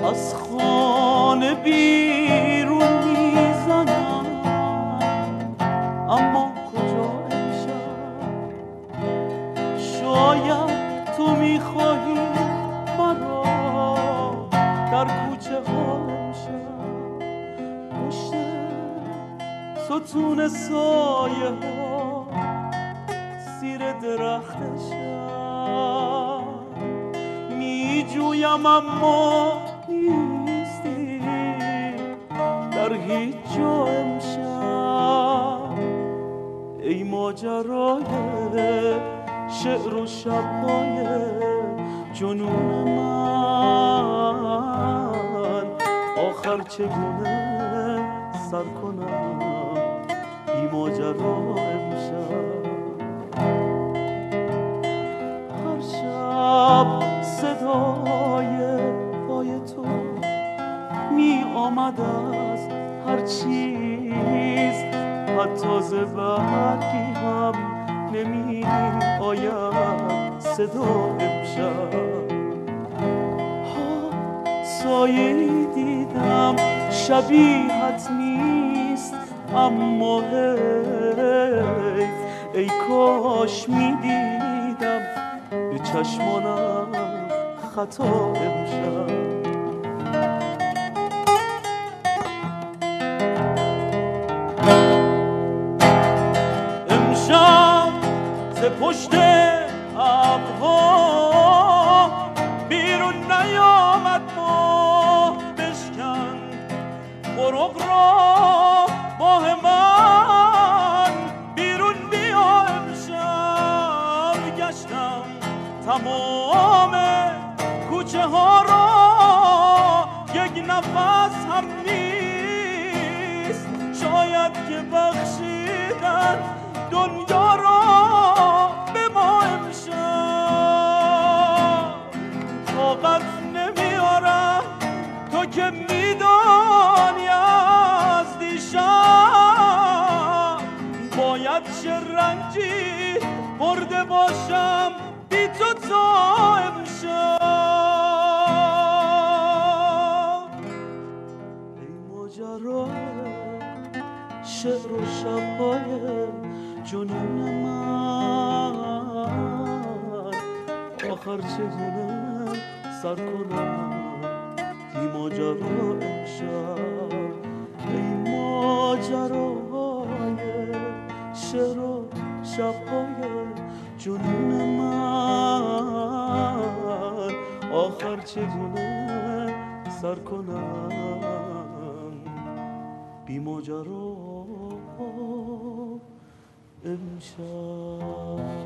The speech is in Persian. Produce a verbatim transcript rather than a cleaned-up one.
از خانه بیرون میزنم، اما کجا امشب؟ شاید تو میخواهی مرا در کوچه ها امشب، پشت ستون سایه ها زیر درخت شب میجویم اما نیستی در هیچ جا امشب. ای ماجرای شعر و شب‌های جنون من، آخر چگونه سر کنم بی ماجرا امشب؟ هر شب صدای پای تو می آمد از هر چیز، حتی ز برگی هم نمی آید صدا امشب. سایه‌ای دیدم شبیهت نیست، اما حیف، ای کاش می دیدم به چشمانم خطا امشب. امشب ز پشت ابرها بیرون نیامد ماه، بشکن برق را ماه من بیرون بیا امشب. گشتم تمام کوچه ها را، یک نفس هم نیست، شاید که بخشیدن دنیا را به ما امشب. طاقت نمیارم تو که میدانی از دیشب باید چه رنجی برده باشم بی تو تا امشب. ای ماجرای شعر و شب‌های جنون من، آخر چگونه سر کنم بی ماجرا امشب؟ ای ماجرای شعر و شب‌های جنون من، آخر چگونه سر کنم بی ماجرا امشب.